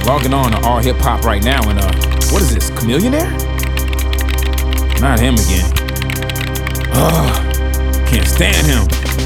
Logging on to All Hip Hop right now, and what is this, Chamillionaire? Not him again. Can't stand him.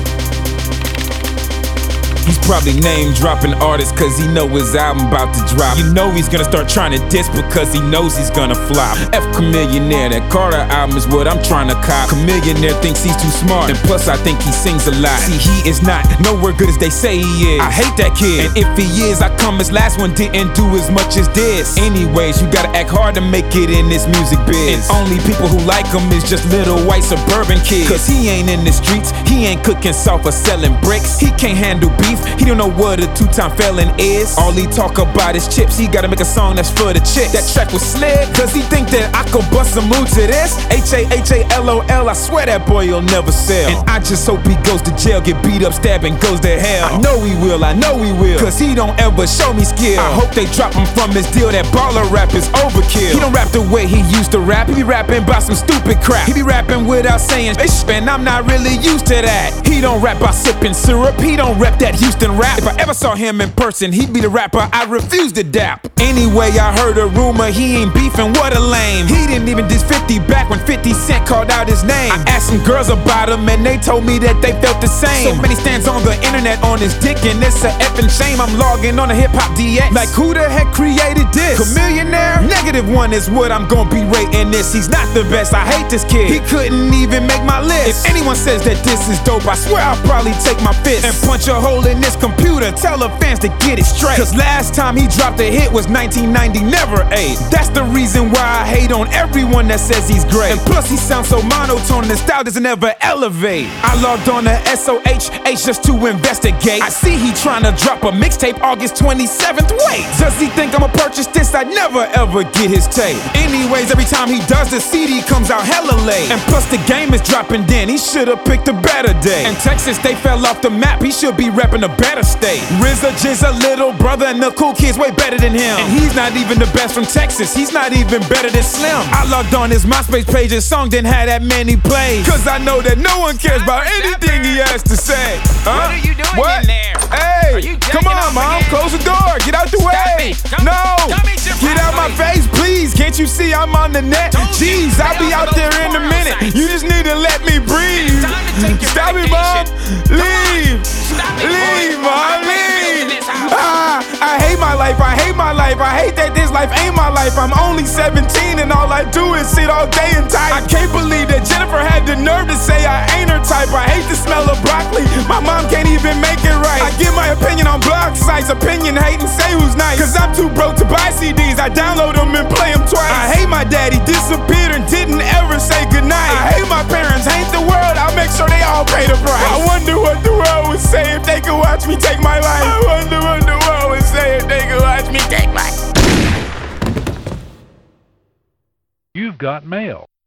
He's probably name-dropping artists cause he know his album about to drop. You know he's gonna start trying to diss because he knows he's gonna flop. F Chamillionaire, that Carter album is what I'm trying to cop. Chamillionaire thinks he's too smart, and plus I think he sings a lot. See, he is not nowhere good as they say he is. I hate that kid, and if he is, how come his last one didn't do as much as this? Anyways, you gotta act hard to make it in this music biz, and only people who like him is just little white suburban kids. Cause he ain't in the streets, he ain't cooking salt or selling bricks. He can't handle beef, he don't know what a two-time felon is. All he talk about is chips, he gotta make a song that's for the chicks. That track was slick, cause he think that I could bust a move to this? H-A-H-A-L-O-L, I swear that boy will never sell. And I just hope he goes to jail, get beat up, stabbed, and goes to hell. I know he will, cause he don't ever show me skill. I hope they drop him from his deal, that baller rap is overkill. He don't rap the way he used to rap, he be rapping about some stupid crap. He be rapping without saying ish, and I'm not really used to that. He don't rap by sipping syrup, he don't rap that Houston rap. If I ever saw him in person, he'd be the rapper I refuse to dap. Anyway, I heard a rumor he ain't beefing, what a lame. He didn't even diss 50 back when 50 Cent called out his name. I asked some girls about him and they told me that they felt the same. So many stands on the internet on his dick and it's a effing shame. I'm logging on a Hip Hop DX, like who the heck created this? Chamillionaire? -1 is what I'm gonna be rating this. He's not the best, I hate this kid. He couldn't even make my list. If anyone says that this is dope, I swear I'll probably take my fist and punch a hole in this computer. Tell the fans to get it straight, cause last time he dropped a hit was 1990, never 8. That's the reason why I hate on everyone that says he's great. And plus he sounds so monotone, his style doesn't ever elevate. I logged on to SOHH just to investigate. I see he trying to drop a mixtape August 27th. Wait, does he think I'ma purchase this? I'd never ever get his tape. Anyways, every time he does, the CD comes out hella late. And plus the game is dropping then, he should've picked a better day. In Texas, they fell off the map, he should be repping a better state. RZA, Jizza, little brother, and the cool kids way better than him. And he's not even the best from Texas, he's not even better than Slim. I logged on his MySpace page, his song didn't have that many plays, cause I know that no one cares about anything he has to say. What are you doing in there? Hey, come on, Mom, close the door, get out the way. No, get out my face, please. Can't you see I'm on the net? Jeez, I'll be out there in a minute. You just need to let me breathe. Stop it, Mom. Leave, Mom, leave. I hate my life, I hate my life. I hate that this life ain't my life. I'm only 17 and all I do is sit all day and type. I can't believe that Jennifer had the nerve to say I ain't her type. I hate the smell of broccoli, my mom can't even make it right. I give my opinion on blog sites, opinion hate and say who's nice, cause I'm too broke to buy CDs, I download them and play them twice. I hate my daddy, disappeared and didn't ever say goodnight. I hate my parents, hate the world, I'll make sure they all pay the price. I wonder what the world would say if they could watch me take my life. I wonder what the world would say if they could watch me take my life. You've got mail.